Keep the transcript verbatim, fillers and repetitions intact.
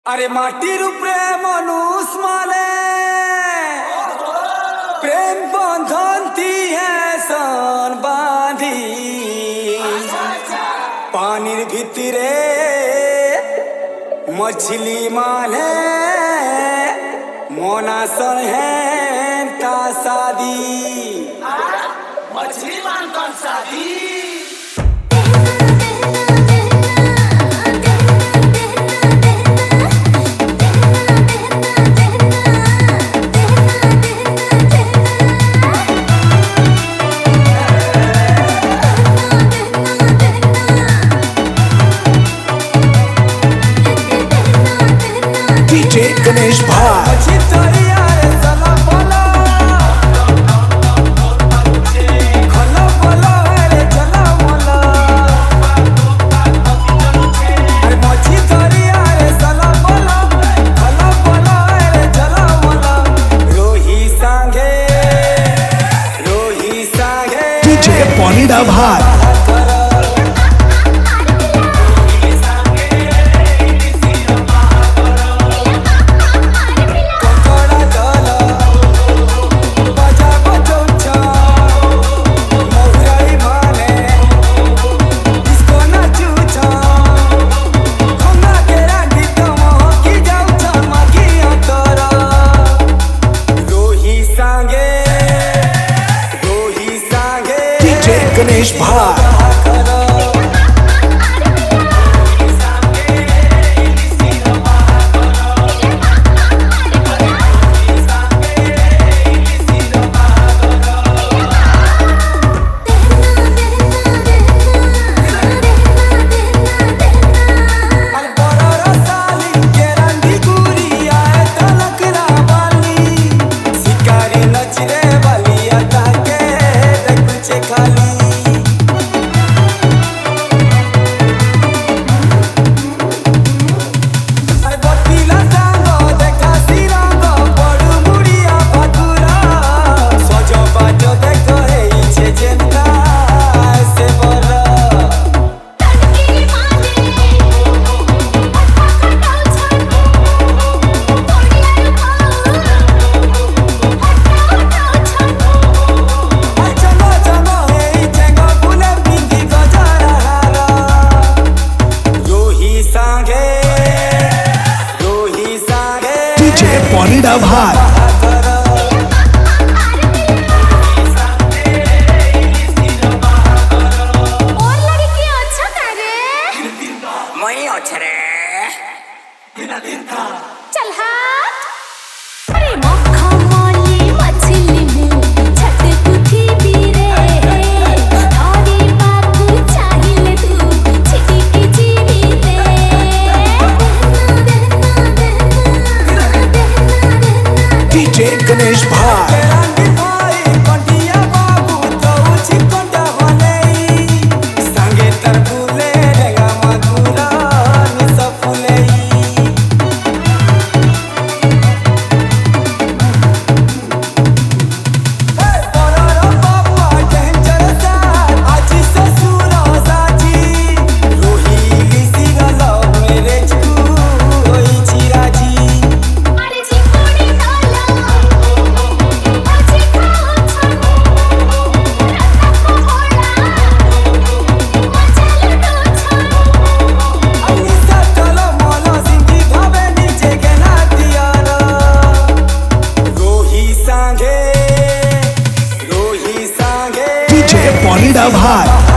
अरे माटी रू प्रेम अनुस माले प्रेम बंधन ती है सन बांधी पानीर भितरे मछली माले मोना सन है ता शादी मछली मान कौन शादी डीजे गणेश भाई डीजे पॉनिडा भाई गणेश भाई पॉनिडा भाई और लड़की अच्छा करे मैं अच्छा रे चल हाथ अरे मक्खा माली मछली में छट कुथी पीरे हरी बाबू चाहिए तू छिटी की जीवी दे डीजे गणेश भाई डीजे पॉनिडा भाई।